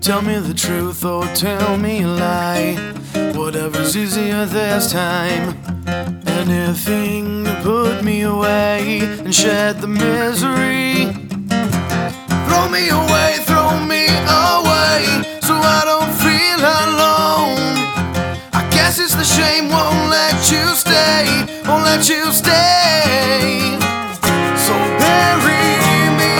Tell me the truth or tell me a lie. Whatever's easier this time. Anything to put me away and shed the misery. Throw me away so I don't feel alone. I guess it's the shame won't let you stay, won't let you stay. So bury me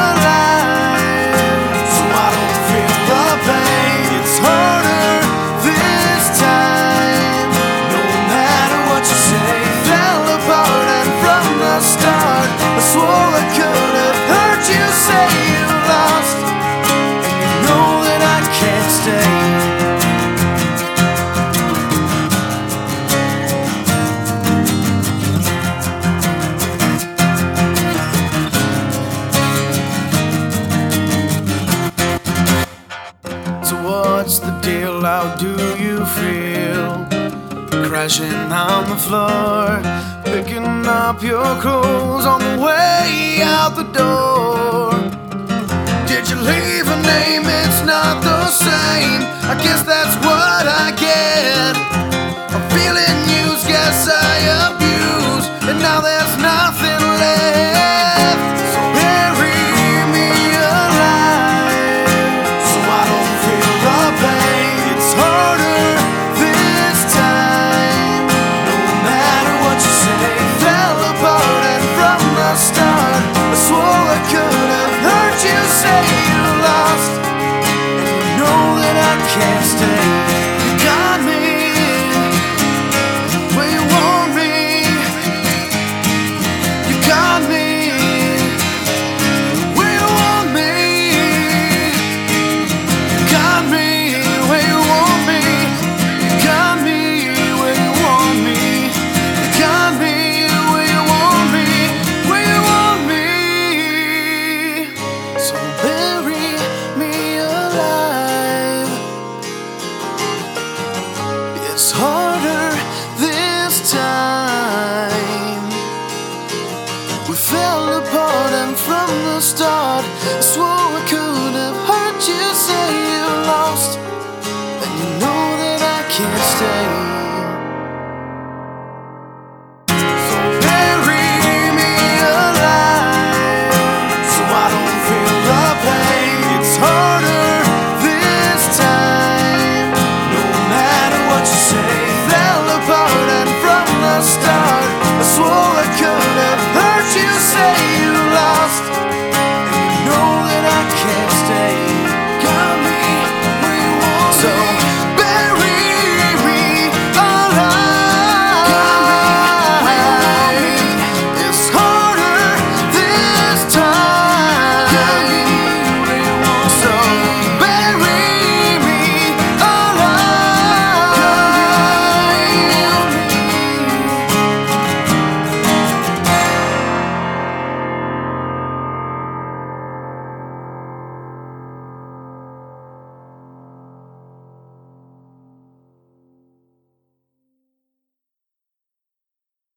alive so I don't feel the pain. It's harder this time. No matter what you say, fell apart, and from the start I swore I could have heard you say you lost, and you know that I can't stay. So what's the deal? How do you feel? Crashing on the floor, picking up your clothes on the way out the door. Did you leave a name? It's not the same. I guess that's what I get. I'm feeling used, guess I abused, and now there's nothing